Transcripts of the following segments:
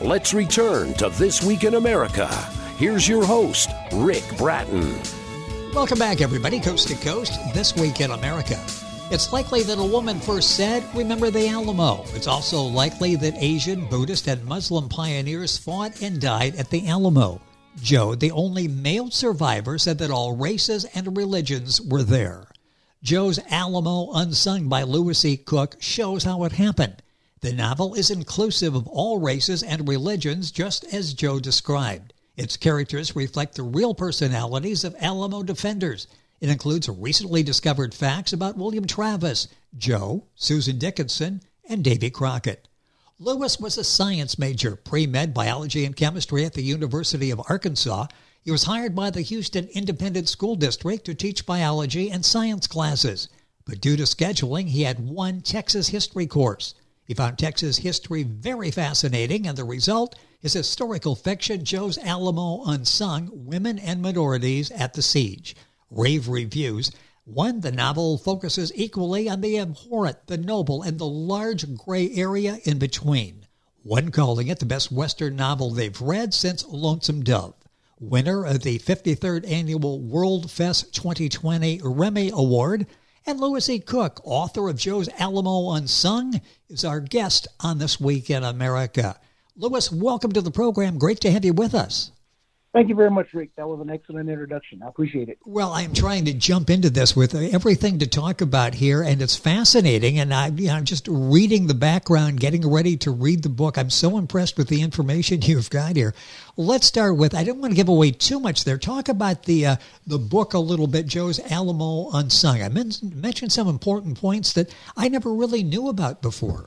Let's return to This Week in America. Here's your host, Rick Bratton. Welcome back, everybody, coast to coast, This Week in America. It's likely that a woman first said, "Remember the Alamo." It's also likely that Asian, Buddhist, and Muslim pioneers fought and died at the Alamo. Joe, the only male survivor, said that all races and religions were there. Joe's Alamo, Unsung by Lewis E. Cook, shows how it happened. The novel is inclusive of all races and religions, just as Joe described. Its characters reflect the real personalities of Alamo defenders. It includes recently discovered facts about William Travis, Joe, Susan Dickinson, and Davy Crockett. Lewis was a science major, pre-med biology and chemistry at the University of Arkansas. He was hired by the Houston Independent School District to teach biology and science classes. But due to scheduling, he had one Texas history course. He found Texas history very fascinating, and the result is historical fiction Joe's Alamo Unsung, Women and Minorities at the Siege. Rave reviews. One, the novel focuses equally on the abhorrent, the noble, and the large gray area in between. One calling it the best Western novel they've read since Lonesome Dove. Winner of the 53rd Annual World Fest 2020 Remy Award. And Lewis E. Cook, author of Joe's Alamo Unsung, is our guest on This Week in America. Lewis, welcome to the program. Great to have you with us. Thank you very much, Rick. That was an excellent introduction. I appreciate it. Well, I'm trying to jump into this with everything to talk about here, and it's fascinating. And I'm just reading the background, getting ready to read the book. I'm so impressed with the information you've got here. Let's start with, I don't want to give away too much there. Talk about the book a little bit, Joe's Alamo Unsung. I mentioned some important points that I never really knew about before.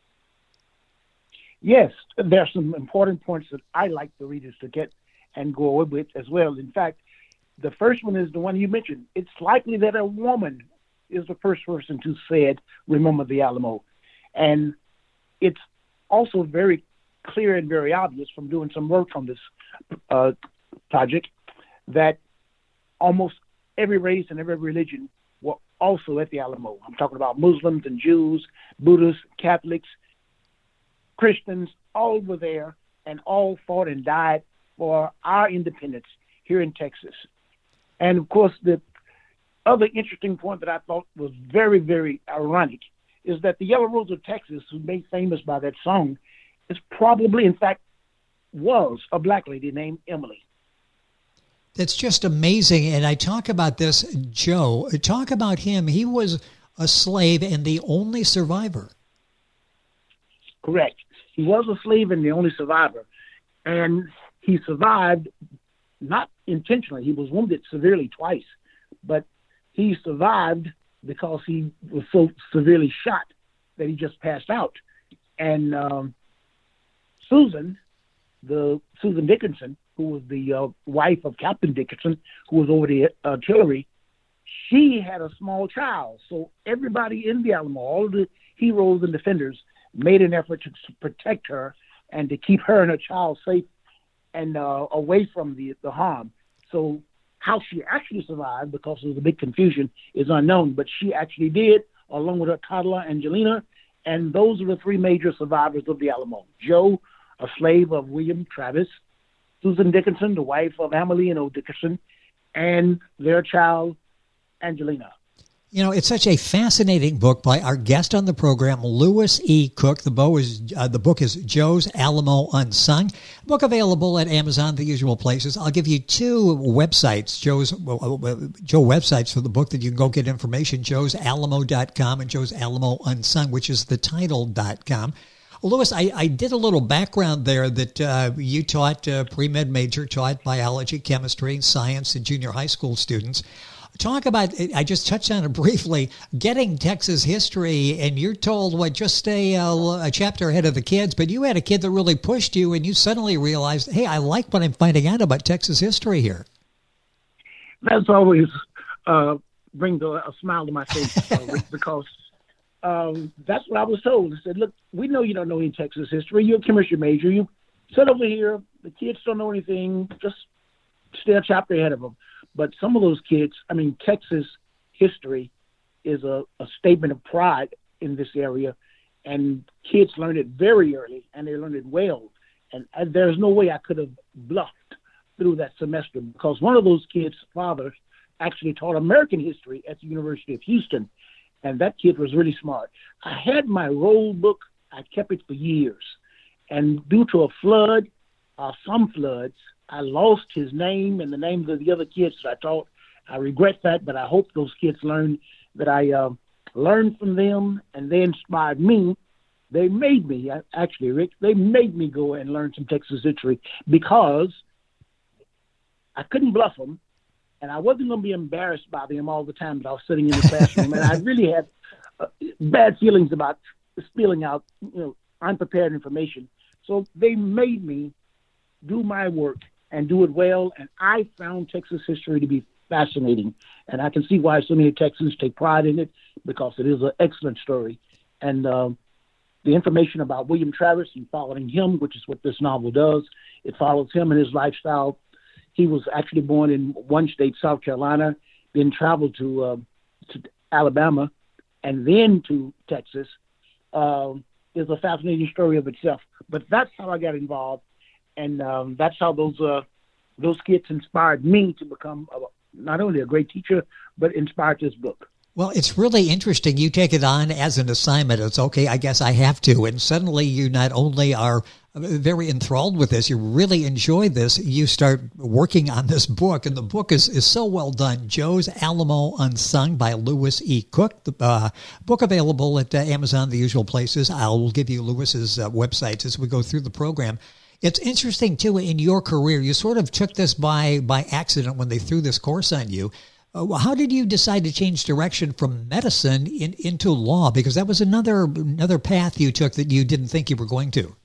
Yes, there are some important points that I like the readers to get and go over with as well. In fact, the first one is the one you mentioned. It's likely that a woman is the first person to say, "Remember the Alamo." And it's also very clear and very obvious from doing some work on this project that almost every race and every religion were also at the Alamo. I'm talking about Muslims and Jews, Buddhists, Catholics, Christians, all were there and all fought and died for our independence here in Texas. And of course, the other interesting point that I thought was very, very ironic is that the Yellow Rose of Texas, who made famous by that song, is probably, in fact, was a black lady named Emily. That's just amazing. And I talk about this, Joe, talk about him. He was a slave and the only survivor. Correct. He was a slave and the only survivor. And he survived, not intentionally. He was wounded severely twice, but he survived because he was so severely shot that he just passed out. And Susan Dickinson, who was the wife of Captain Dickinson, who was over the artillery, she had a small child. So everybody in the Alamo, all of the heroes and defenders, made an effort to protect her and to keep her and her child safe and away from the harm. So how she actually survived, because there was a big confusion, is unknown. But she actually did, along with her toddler, Angelina. And those are the three major survivors of the Alamo. Joe, a slave of William Travis, Susan Dickinson, the wife of Emily O. Dickinson, and their child, Angelina. You know, it's such a fascinating book by our guest on the program, Lewis E. Cook. The book is Joe's Alamo Unsung. Book available at Amazon, the usual places. I'll give you two websites, Joe websites for the book that you can go get information, joesalamo.com and Joe's Alamo Unsung, which is thetitle.com. Lewis, I did a little background there that you taught, pre-med major, taught biology, chemistry, and science to junior high school students. Talk about, I just touched on it briefly, getting Texas history, and you're told, just stay a chapter ahead of the kids, but you had a kid that really pushed you, and you suddenly realized, hey, I like what I'm finding out about Texas history here. That's always brings a smile to my face, because that's what I was told. I said, look, we know you don't know any Texas history. You're a chemistry major. You sit over here. The kids don't know anything. Just stay a chapter ahead of them. But some of those kids, Texas history is a statement of pride in this area, and kids learn it very early, and they learn it well. And there's no way I could have bluffed through that semester, because one of those kids' fathers actually taught American history at the University of Houston, and that kid was really smart. I had my roll book. I kept it for years. And due to a flood, some floods, I lost his name and the names of the other kids that I taught. I regret that, but I hope those kids learn that I learned from them, and they inspired me. They made me, actually, Rick, they made me go and learn some Texas history, because I couldn't bluff them, and I wasn't going to be embarrassed by them all the time that I was sitting in the classroom. And I really had bad feelings about spilling out, unprepared information. So they made me do my work and do it well, and I found Texas history to be fascinating. And I can see why so many Texans take pride in it, because it is an excellent story. And the information about William Travis and following him, which is what this novel does, it follows him and his lifestyle. He was actually born in one state, South Carolina, then traveled to Alabama, and then to Texas. Is a fascinating story of itself. But that's how I got involved, and that's how those kids inspired me to become not only a great teacher, but inspired this book. Well, it's really interesting. You take it on as an assignment. It's okay, I guess I have to. And suddenly you not only are very enthralled with this, you really enjoy this. You start working on this book, and the book is so well done. Joe's Alamo Unsung by Lewis E. Cook. The book available at Amazon, the usual places. I'll give you Lewis's websites as we go through the program. It's interesting, too, in your career, you sort of took this by accident when they threw this course on you. How did you decide to change direction from medicine into law? Because that was another path you took that you didn't think you were going to.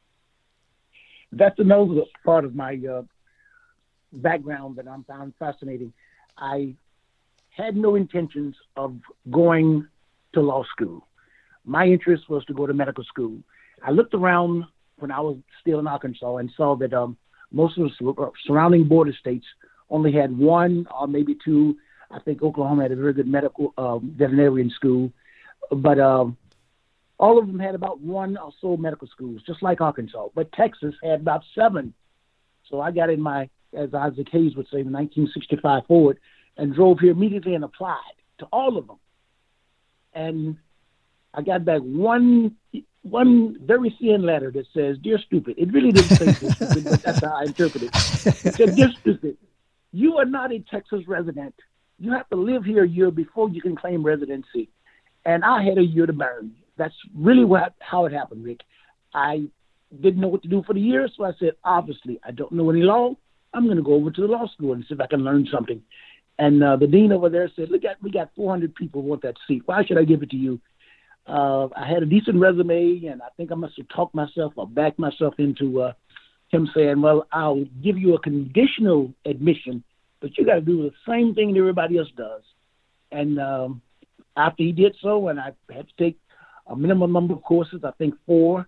That's another part of my background that I found fascinating. I had no intentions of going to law school. My interest was to go to medical school. I looked around when I was still in Arkansas and saw that most of the surrounding border states only had one or maybe two. I think Oklahoma had a very good medical veterinarian school, but all of them had about one or so medical schools, just like Arkansas. But Texas had about 7. So I got in my, as Isaac Hayes would say, 1965 Ford, and drove here immediately and applied to all of them. And I got back one very thin letter that says, "Dear Stupid." It really didn't say "Dear Stupid," but that's how I interpret it. It said, "Dear Stupid, you are not a Texas resident. You have to live here a year before you can claim residency." And I had a year to burn. That's really how it happened, Rick. I didn't know what to do for the year, so I said, obviously, I don't know any law. I'm going to go over to the law school and see if I can learn something. And the dean over there said, "Look, we got 400 people who want that seat. Why should I give it to you?" I had a decent resume, and I think I must have talked myself or backed myself into him saying, "Well, I'll give you a conditional admission, but you got to do the same thing that everybody else does." And after he did so, and I had to take a minimum number of courses, I think 4,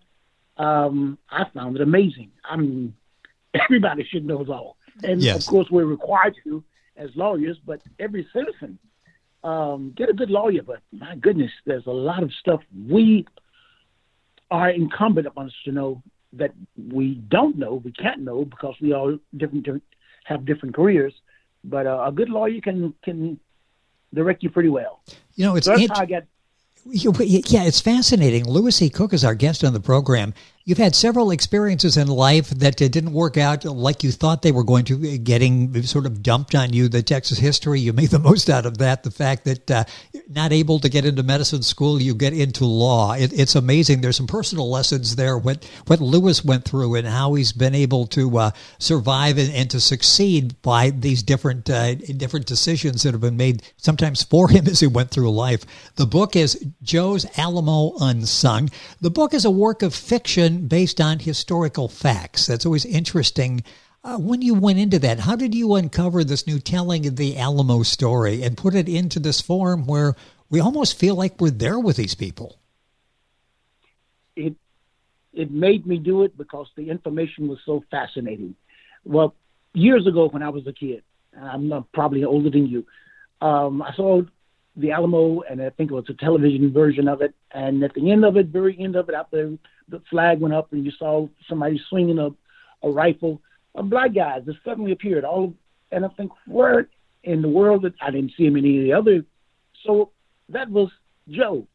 I found it amazing. I mean, everybody should know law. And, yes, of course, we're required to as lawyers, but every citizen, get a good lawyer. But, my goodness, there's a lot of stuff we are incumbent upon us to know that we don't know, we can't know, because we all have different careers. But a good lawyer can direct you pretty well. It's so that's how I got. Yeah, it's fascinating. Lewis E. Cook is our guest on the program. You've had several experiences in life that didn't work out like you thought they were going to, getting sort of dumped on you. The Texas history, you made the most out of that. The fact that you're not able to get into medicine school, you get into law. It's amazing. There's some personal lessons there, what Lewis went through and how he's been able to survive and to succeed by these different decisions that have been made sometimes for him as he went through life. The book is Joe's Alamo Unsung. The book is a work of fiction based on historical facts. That's always interesting. When you went into that, how did you uncover this new telling of the Alamo story and put it into this form where we almost feel like we're there with these people? It made me do it because the information was so fascinating. Well, years ago when I was a kid, I'm probably older than you, I saw the Alamo, and I think it was a television version of it. And at the end of it, very end of it, after the flag went up and you saw somebody swinging a rifle, a black guy just suddenly appeared. And I think, where in the world that I didn't see him in any of the other. So that was Joe.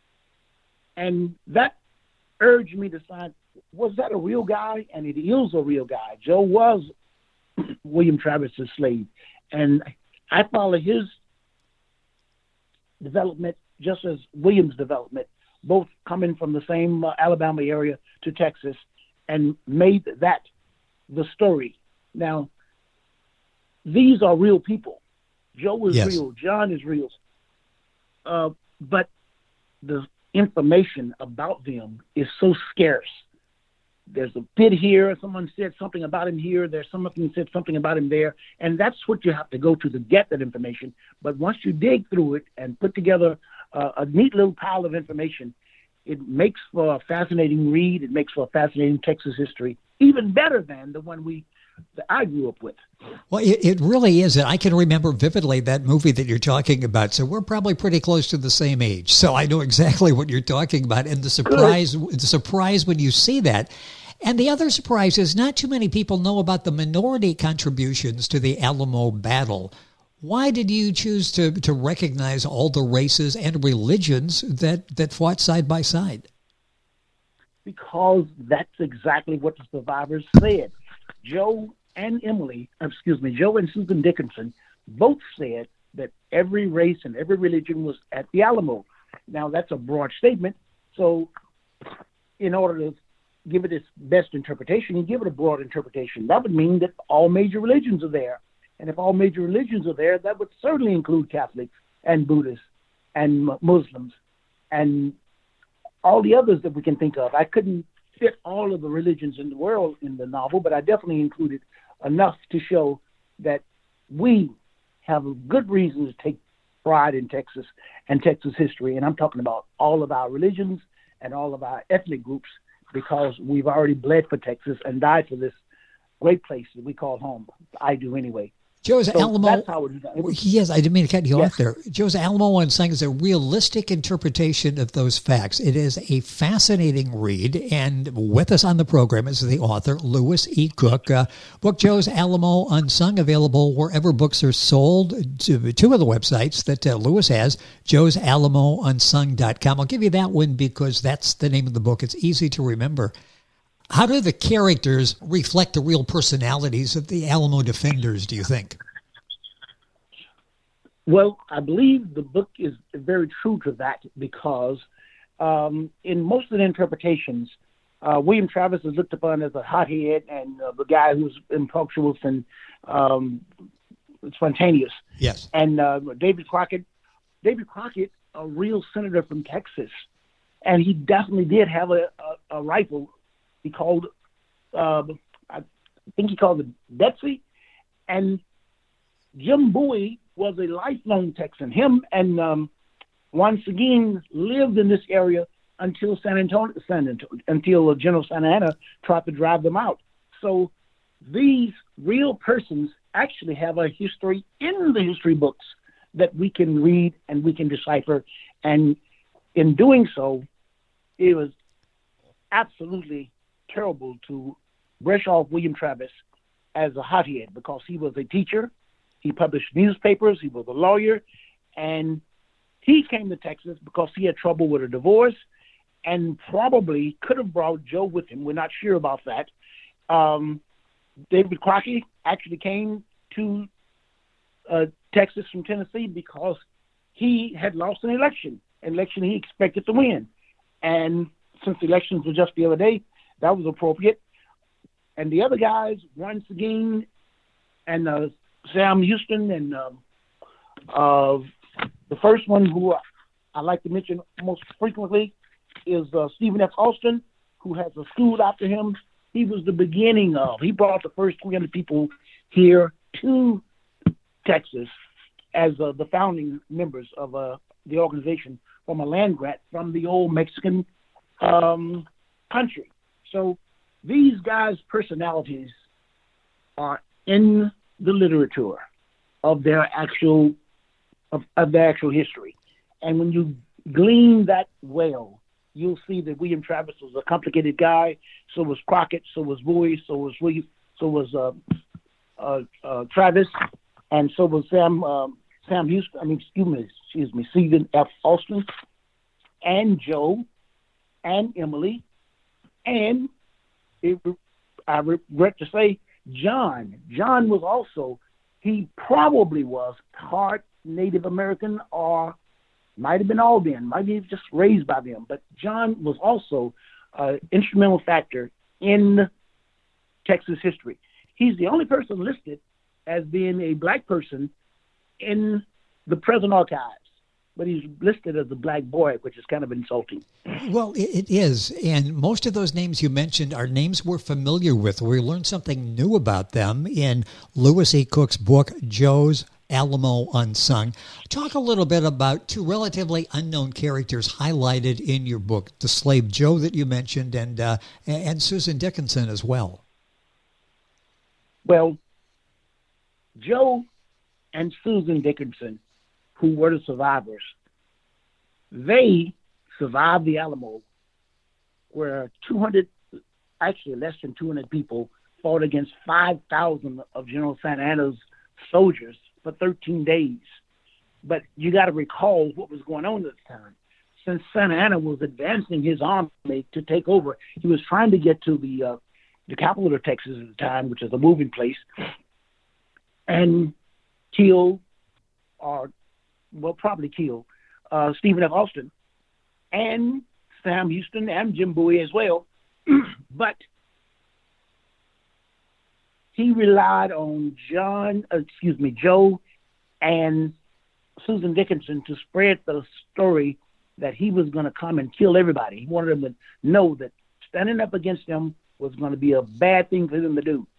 And that urged me to decide, was that a real guy? And it is a real guy. Joe was William Travis's slave. And I follow his development just as William's development, both coming from the same Alabama area to Texas, and made that the story. Now, these are real people. Joe is real. John is real. But the information about them is so scarce. There's a bit here, someone said something about him here, there's someone who said something about him there, and that's what you have to go to get that information. But once you dig through it and put together a neat little pile of information, it makes for a fascinating read. It makes for a fascinating Texas history, even better than the one that I grew up with. Well, it really is. And I can remember vividly that movie that you're talking about. So we're probably pretty close to the same age. So I know exactly what you're talking about. And the surprise when you see that. And the other surprise is not too many people know about the minority contributions to the Alamo battle. Why did you choose to recognize all the races and religions that fought side by side? Because that's exactly what the survivors said. Joe and Susan Dickinson both said that every race and every religion was at the Alamo. Now, that's a broad statement. So in order to give it its best interpretation, you give it a broad interpretation. That would mean that all major religions are there. And if all major religions are there, that would certainly include Catholics and Buddhists and Muslims and all the others that we can think of. I couldn't fit all of the religions in the world in the novel, but I definitely included enough to show that we have a good reason to take pride in Texas and Texas history. And I'm talking about all of our religions and all of our ethnic groups, because we've already bled for Texas and died for this great place that we call home. I do anyway. Joe's Alamo. That's how it is. Yes, I didn't mean to cut you off there. Joe's Alamo Unsung is a realistic interpretation of those facts. It is a fascinating read, and with us on the program is the author, Louis E. Cook. Book Joe's Alamo Unsung, available wherever books are sold. Two of the websites that Louis has, joesalamoUnsung.com. I'll give you that one because that's the name of the book. It's easy to remember. How do the characters reflect the real personalities of the Alamo defenders, do you think? Well, I believe the book is very true to that because in most of the interpretations, William Travis is looked upon as a hothead and the guy who's impetuous and spontaneous. Yes. And David Crockett, a real senator from Texas, and he definitely did have a rifle. He called, I think he called it Betsy. And Jim Bowie was a lifelong Texan. Him and Juan Seguin lived in this area until until General Santa Anna tried to drive them out. So these real persons actually have a history in the history books that we can read and we can decipher. And in doing so, it was absolutely terrible to brush off William Travis as a hothead because he was a teacher, he published newspapers, he was a lawyer, and he came to Texas because he had trouble with a divorce and probably could have brought Joe with him. We're not sure about that. David Crockett actually came to Texas from Tennessee because he had lost an election he expected to win. And since the elections were just the other day, that was appropriate. And the other guys, Juan Seguin and Sam Houston, and the first one who I like to mention most frequently is Stephen F. Austin, who has a school after him. He was the beginning he brought the first 300 people here to Texas as the founding members of the organization from a land grant from the old Mexican country. So these guys' personalities are in the literature of their actual history. And when you glean that well, you'll see that William Travis was a complicated guy. So was Crockett. So was Bowie. So was William. So was Travis, and so was Sam Houston. Excuse me, Stephen F. Austin, and Joe, and Emily, and I regret to say John. John was also. He probably was part Native American, or might have been Albion, might be just raised by them. But John was also an instrumental factor in Texas history. He's the only person listed as being a black person in the present archives, but he's listed as a black boy, which is kind of insulting. Well, it is. And most of those names you mentioned are names we're familiar with. We learned something new about them in Lewis E. Cook's book, Joe's Alamo Unsung. Talk a little bit about two relatively unknown characters highlighted in your book, the slave Joe that you mentioned, and Susan Dickinson as well. Well, Joe and Susan Dickinson, who were the survivors, they survived the Alamo, where 200, actually less than 200 people fought against 5,000 of General Santa Anna's soldiers for 13 days. But you got to recall what was going on at the time. Since Santa Anna was advancing his army to take over, he was trying to get to the capital of Texas at the time, which is a moving place, and probably kill Stephen F. Austin and Sam Houston and Jim Bowie as well. But he relied on Joe and Susan Dickinson to spread the story that he was going to come and kill everybody. He wanted them to know that standing up against them was going to be a bad thing for them to do.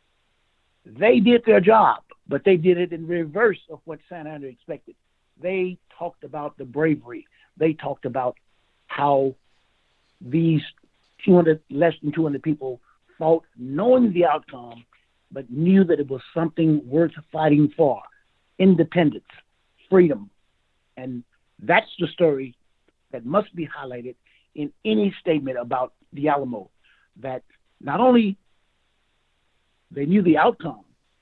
They did their job, but they did it in reverse of what Santa Anna expected. They talked about the bravery. They talked about how these less than 200 people fought knowing the outcome, but knew that it was something worth fighting for. Independence, freedom. And that's the story that must be highlighted in any statement about the Alamo, that not only they knew the outcome,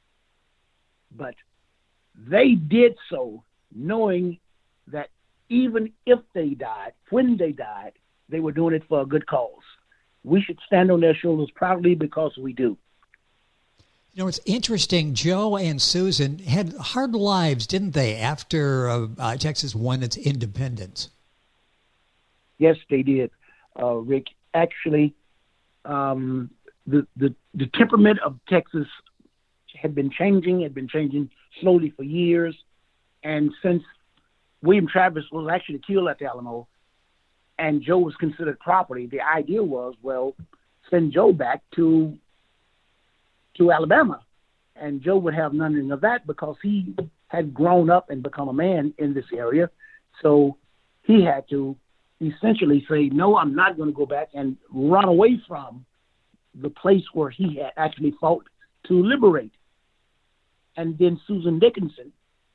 but they did so knowing that even if they died, when they died, they were doing it for a good cause. We should stand on their shoulders proudly because we do. You know, it's interesting. Joe and Susan had hard lives, didn't they, after Texas won its independence? Yes, they did, Rick. Actually, the temperament of Texas had been changing slowly for years. And since William Travis was actually killed at the Alamo and Joe was considered property, the idea was, well, send Joe back to Alabama. And Joe would have none of that because he had grown up and become a man in this area. So he had to essentially say, no, I'm not going to go back, and run away from the place where he had actually fought to liberate. And then Susan Dickinson,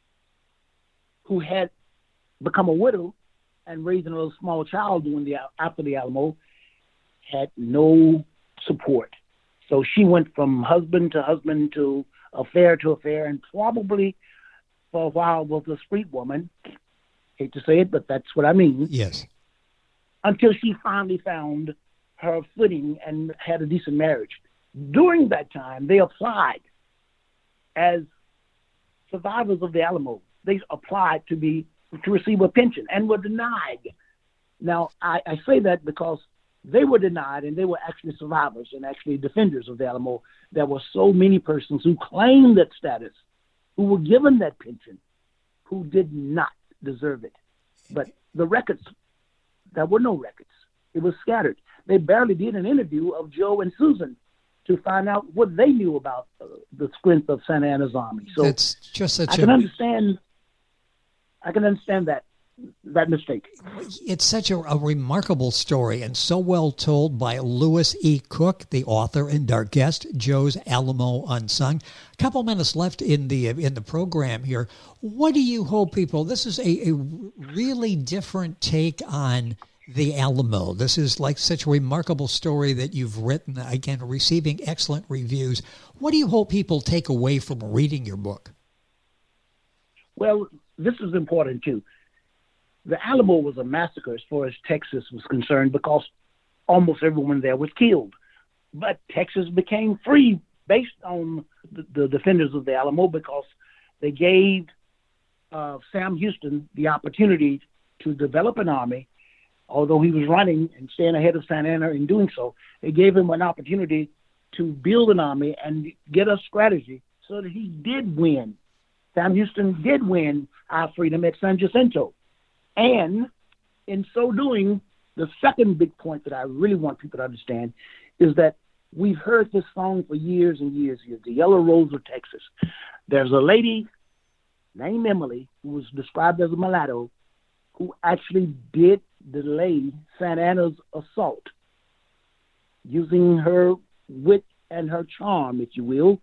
who had become a widow and raising a little small child after the Alamo, had no support. So she went from husband to affair, and probably for a while was a street woman. Hate to say it, but that's what I mean. Yes. Until she finally found her footing and had a decent marriage. During that time, they applied as survivors of the Alamo. They applied to receive a pension and were denied. Now, I say that because they were denied, and they were actually survivors and actually defenders of the Alamo. There were so many persons who claimed that status, who were given that pension, who did not deserve it. But the records, there were no records. It was scattered. They barely did an interview of Joe and Susan to find out what they knew about the strength of Santa Anna's army. So it's just such I can understand that mistake. It's such a remarkable story, and so well told by Lewis E. Cook, the author and our guest, Joe's Alamo Unsung. A couple minutes left in the program here. What do you hope people? This is a really different take on The Alamo. This is like such a remarkable story that you've written, again, receiving excellent reviews. What do you hope people take away from reading your book? Well, this is important, too. The Alamo was a massacre as far as Texas was concerned because almost everyone there was killed. But Texas became free based on the defenders of the Alamo because they gave Sam Houston the opportunity to develop an army. Although he was running and staying ahead of Santa Anna in doing so, they gave him an opportunity to build an army and get a strategy so that he did win. Sam Houston did win our freedom at San Jacinto. And in so doing, the second big point that I really want people to understand is that we've heard this song for years and years, the Yellow Rose of Texas. There's a lady named Emily who was described as a mulatto who actually did delay Santa Anna's assault using her wit and her charm, if you will.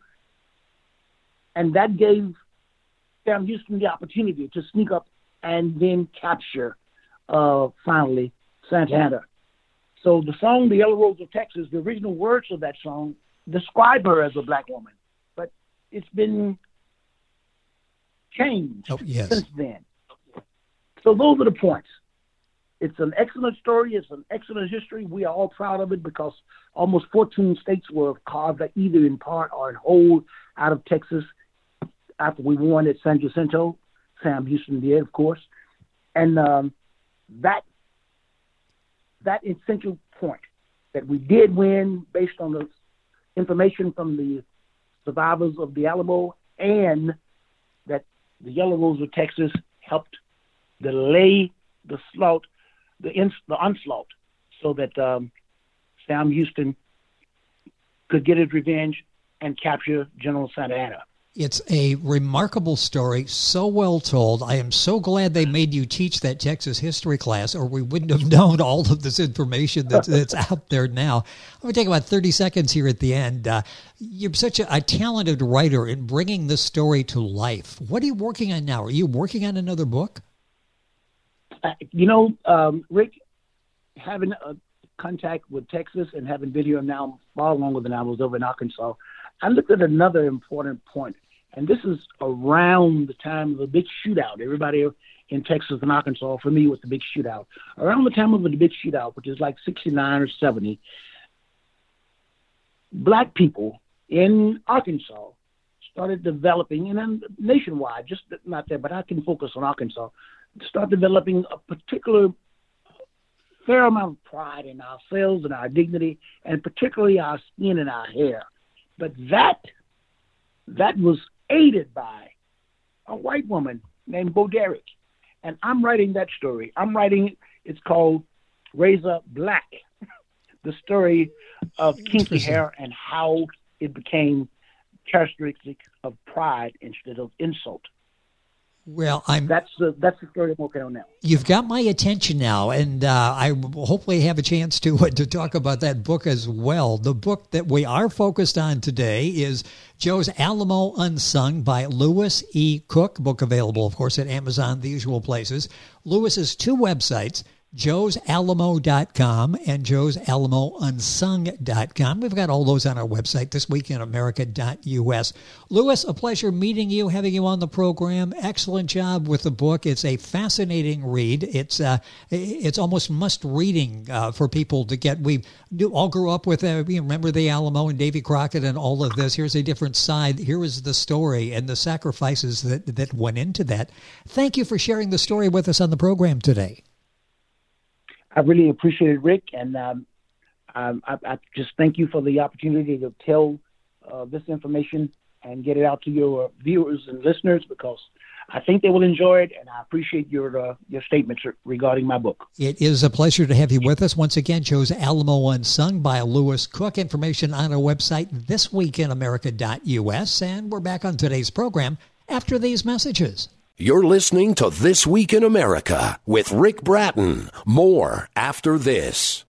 And that gave Sam Houston the opportunity to sneak up and then capture, finally, Santa Anna. So the song, The Yellow Rose of Texas, the original words of that song describe her as a black woman. But it's been changed since then. So those are the points. It's an excellent story. It's an excellent history. We are all proud of it because almost 14 states were carved either in part or in whole out of Texas after we won at San Jacinto. Sam Houston did, of course. And that essential point that we did win based on the information from the survivors of the Alamo and that the Yellow Rose of Texas helped delay the onslaught so that Sam Houston could get his revenge and capture General Santa Anna. It's a remarkable story, so well told. I am so glad they made you teach that Texas history class, or we wouldn't have known all of this information that's out there now. I'm going to take about 30 seconds here at the end. You're such a talented writer in bringing this story to life. What are you working on now? Are you working on another book? Rick, having contact with Texas and having been here now far longer than I was over in Arkansas, I looked at another important point, and this is around the time of the big shootout. Everybody in Texas and Arkansas are familiar with the big shootout. Around the time of the big shootout, which is like 69 or 70, black people in Arkansas started developing, and then nationwide, just not there, but I can focus on Arkansas, start developing a particular fair amount of pride in ourselves and our dignity, and particularly our skin and our hair. But that was aided by a white woman named Bo Derek. And I'm writing that story. It's called Razor Black, the story of kinky hair and how it became characteristic of pride instead of insult. Well, that's the story I'm working on now. You've got my attention now, and I will hopefully have a chance to talk about that book as well. The book that we are focused on today is Joe's Alamo Unsung by Lewis E. Cook. Book available, of course, at Amazon, the usual places. Lewis's two websites, joesalamo.com and joesalamounsung.com. We've got all those on our website, thisweekinamerica.us. Lewis, a pleasure meeting you, having you on the program. Excellent job with the book. It's a fascinating read. It's almost must-reading for people to get. We all grew up with, remember the Alamo and Davy Crockett and all of this. Here's a different side. Here is the story and the sacrifices that went into that. Thank you for sharing the story with us on the program today. I really appreciate it, Rick, and I just thank you for the opportunity to tell this information and get it out to your viewers and listeners, because I think they will enjoy it, and I appreciate your statements regarding my book. It is a pleasure to have you with us. Once again, Joe's Alamo Unsung by Lewis Cook. Information on our website, thisweekinamerica.us, and we're back on today's program after these messages. You're listening to This Week in America with Rick Bratton. More after this.